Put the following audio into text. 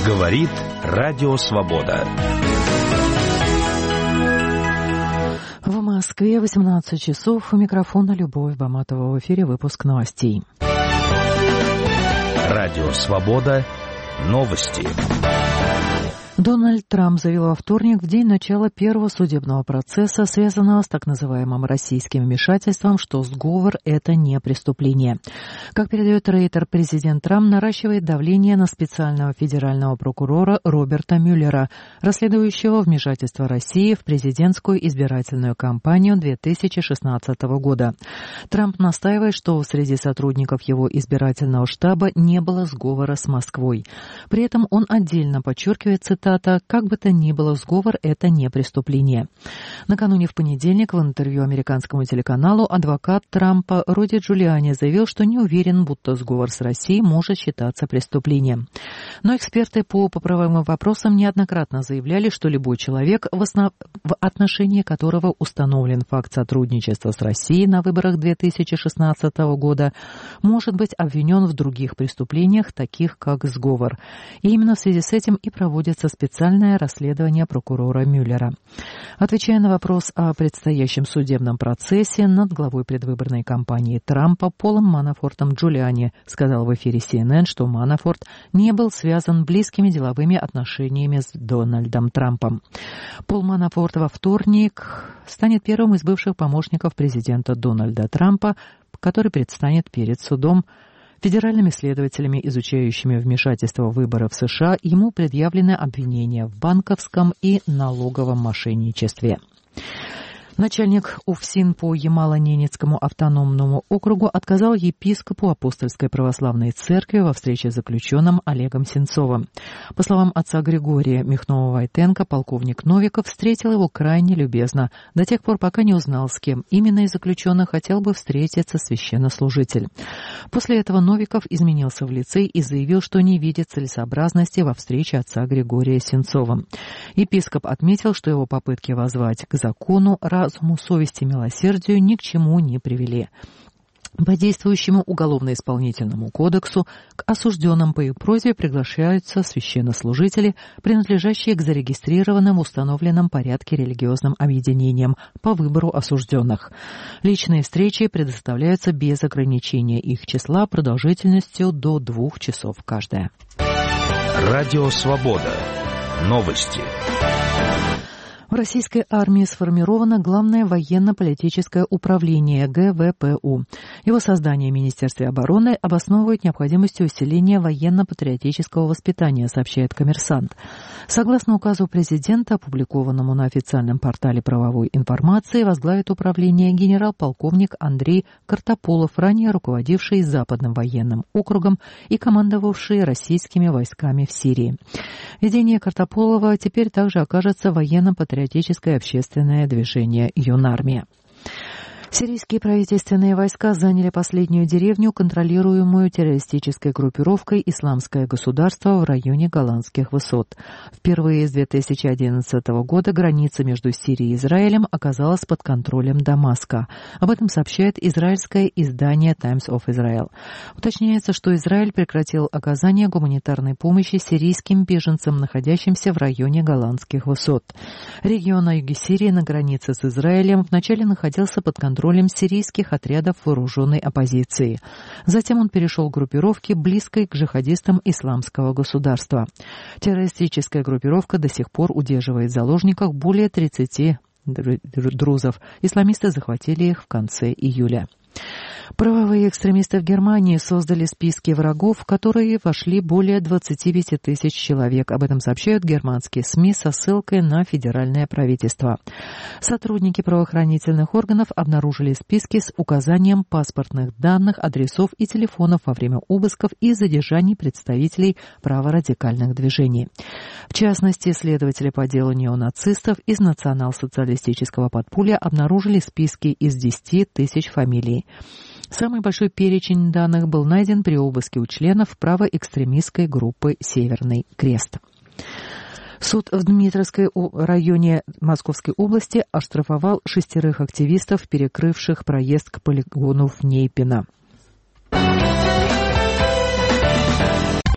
Говорит Радио Свобода. В Москве 18 часов. У микрофона Любовь Баматова. В эфире выпуск новостей. Радио Свобода. Новости. Дональд Трамп заявил во вторник, в день начала первого судебного процесса, связанного с так называемым российским вмешательством, что сговор – это не преступление. Как передает Рейтер, президент Трамп наращивает давление на специального федерального прокурора Роберта Мюллера, расследующего вмешательство России в президентскую избирательную кампанию 2016 года. Трамп настаивает, что среди сотрудников его избирательного штаба не было сговора с Москвой. При этом он отдельно подчеркивает, цитата, «Как бы то ни было, сговор – это не преступление». Накануне в понедельник в интервью американскому телеканалу адвокат Трампа Руди Джулиани заявил, что не уверен, будто сговор с Россией может считаться преступлением. Но эксперты по правовым вопросам неоднократно заявляли, что любой человек, в отношении которого установлен факт сотрудничества с Россией на выборах 2016 года, может быть обвинен в других преступлениях, таких как сговор. И именно в связи с этим и проводится специальное расследование прокурора Мюллера. Отвечая на вопрос о предстоящем судебном процессе над главой предвыборной кампании Трампа Полом Манафортом, Джулиани сказал в эфире CNN, что Манафорт не был связан близкими деловыми отношениями с Дональдом Трампом. Пол Манафорт во вторник станет первым из бывших помощников президента Дональда Трампа, который предстанет перед судом. Федеральными следователями, изучающими вмешательство в выборы в США, ему предъявлены обвинения в банковском и налоговом мошенничестве. Начальник УФСИН по Ямало-Ненецкому автономному округу отказал епископу Апостольской православной церкви во встрече с заключенным Олегом Сенцовым. По словам отца Григория Михнова-Войтенко, полковник Новиков встретил его крайне любезно, до тех пор, пока не узнал, с кем именно из заключенных хотел бы встретиться священнослужитель. После этого Новиков изменился в лице и заявил, что не видит целесообразности во встрече отца Григория с Сенцовым. Епископ отметил, что его попытки воззвать к закону, разуму, совести, милосердию ни к чему не привели. По действующему Уголовно-исполнительному кодексу к осужденным по их просьбе приглашаются священнослужители, принадлежащие к зарегистрированным в установленном порядке религиозным объединениям по выбору осужденных. Личные встречи предоставляются без ограничения их числа продолжительностью до 2 часов каждая. Радио Свобода. Новости. В российской армии сформировано Главное военно-политическое управление ГВПУ. Его создание в Министерстве обороны обосновывает необходимостью усиления военно-патриотического воспитания, сообщает «Коммерсант». Согласно указу президента, опубликованному на официальном портале правовой информации, возглавит управление генерал-полковник Андрей Картополов, ранее руководивший Западным военным округом и командовавший российскими войсками в Сирии. Ведение Картополова теперь также окажется военно-патриотическое общественное движение «Юнармия». Сирийские правительственные войска заняли последнюю деревню, контролируемую террористической группировкой «Исламское государство» в районе Голландских высот. Впервые с 2011 года граница между Сирией и Израилем оказалась под контролем Дамаска. Об этом сообщает израильское издание Times of Israel. Уточняется, что Израиль прекратил оказание гуманитарной помощи сирийским беженцам, находящимся в районе Голландских высот. Регион на юге Сирии на границе с Израилем вначале находился под контролем сирийских отрядов вооруженной оппозиции. Затем он перешел к группировке, близкой к джихадистам Исламского государства. Террористическая группировка до сих пор удерживает в заложниках более 30 друзов. Исламисты захватили их в конце июля. Правовые экстремисты в Германии создали списки врагов, в которые вошли более 25 тысяч человек. Об этом сообщают германские СМИ со ссылкой на федеральное правительство. Сотрудники правоохранительных органов обнаружили списки с указанием паспортных данных, адресов и телефонов во время обысков и задержаний представителей праворадикальных движений. В частности, следователи по делу неонацистов из национал-социалистического подполья обнаружили списки из 10 тысяч фамилий. Самый большой перечень данных был найден при обыске у членов правоэкстремистской группы «Северный крест». Суд в Дмитровском районе Московской области оштрафовал 6 активистов, перекрывших проезд к полигону в Нейпино.